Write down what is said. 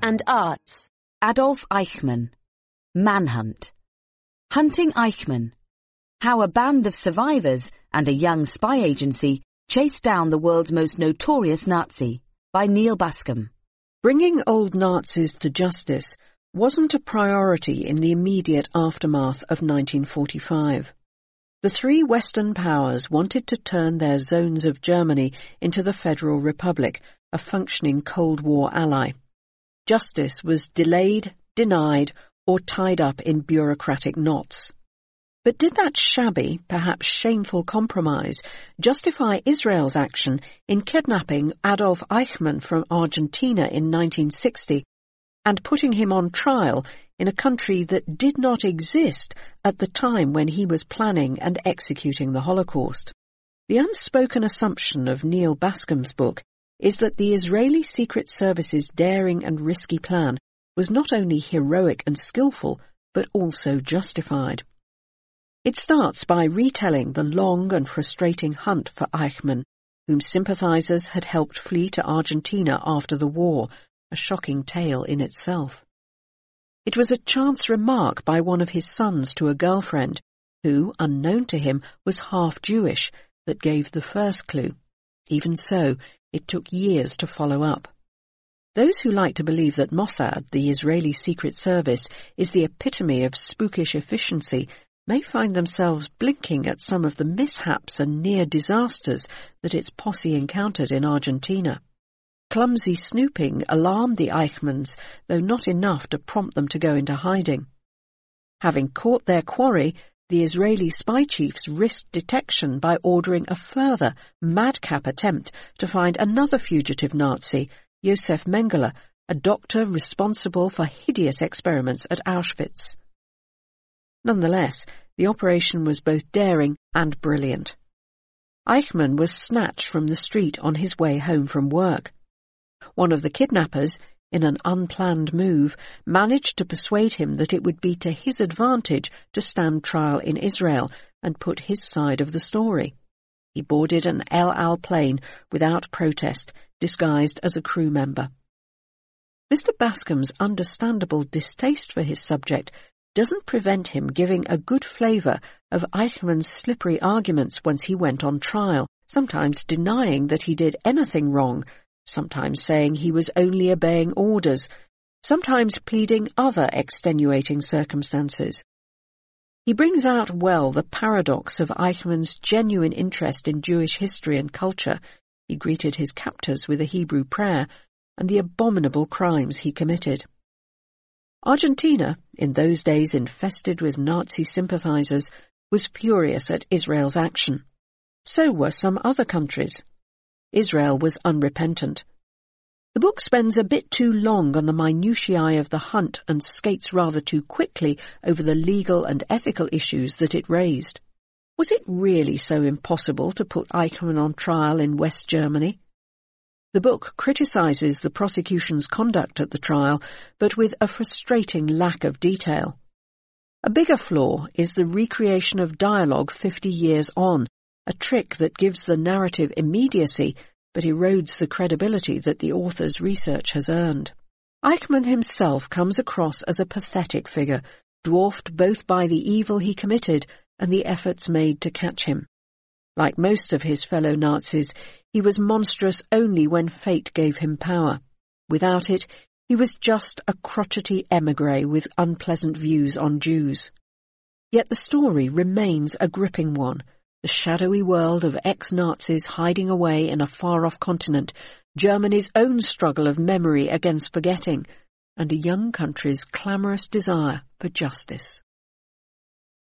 and arts. Adolf Eichmann. Manhunt. Hunting Eichmann. How a band of survivors and a young spy agency chased down the world's most notorious Nazi, by Neil Bascom. Bringing old Nazis to justice wasn't a priority in the immediate aftermath of 1945. The three Western powers wanted to turn their zones of Germany into the Federal Republic, a functioning Cold War ally. Justice was delayed, denied, or tied up in bureaucratic knots. But did that shabby, perhaps shameful compromise justify Israel's action in kidnapping Adolf Eichmann from Argentina in 1960 and putting him on trial in a country that did not exist at the time when he was planning and executing the Holocaust? The unspoken assumption of Neil Bascom's book is that the Israeli Secret Service's daring and risky plan was not only heroic and skillful, but also justified. It starts by retelling the long and frustrating hunt for Eichmann, whom sympathizers had helped flee to Argentina after the war, a shocking tale in itself. It was a chance remark by one of his sons to a girlfriend, who, unknown to him, was half Jewish, that gave the first clue. Even so, it took years to follow up. Those who like to believe that Mossad, the Israeli Secret Service, is the epitome of spookish efficiency, may find themselves blinking at some of the mishaps and near disasters that its posse encountered in Argentina. Clumsy snooping alarmed the Eichmanns, though not enough to prompt them to go into hiding. Having caught their quarry, the Israeli spy chiefs risked detection by ordering a further madcap attempt to find another fugitive Nazi, Josef Mengele, a doctor responsible for hideous experiments at Auschwitz. Nonetheless, the operation was both daring and brilliant. Eichmann was snatched from the street on his way home from work. One of the kidnappers, in an unplanned move, managed to persuade him that it would be to his advantage to stand trial in Israel and put his side of the story. He boarded an El Al plane without protest, disguised as a crew member. Mr. Bascom's understandable distaste for his subject doesn't prevent him giving a good flavour of Eichmann's slippery arguments once he went on trial, sometimes denying that he did anything wrong, sometimes saying he was only obeying orders, sometimes pleading other extenuating circumstances. He brings out well the paradox of Eichmann's genuine interest in Jewish history and culture — he greeted his captors with a Hebrew prayer — and the abominable crimes he committed. Argentina, in those days infested with Nazi sympathizers, was furious at Israel's action. So were some other countries. Israel was unrepentant. The book spends a bit too long on the minutiae of the hunt and skates rather too quickly over the legal and ethical issues that it raised. Was it really so impossible to put Eichmann on trial in West Germany? The book criticizes the prosecution's conduct at the trial, but with a frustrating lack of detail. A bigger flaw is the recreation of dialogue 50 years on, a trick that gives the narrative immediacy, but erodes the credibility that the author's research has earned. Eichmann himself comes across as a pathetic figure, dwarfed both by the evil he committed and the efforts made to catch him. Like most of his fellow Nazis, he was monstrous only when fate gave him power. Without it, he was just a crotchety émigré with unpleasant views on Jews. Yet the story remains a gripping one, the shadowy world of ex-Nazis hiding away in a far-off continent, Germany's own struggle of memory against forgetting, and a young country's clamorous desire for justice.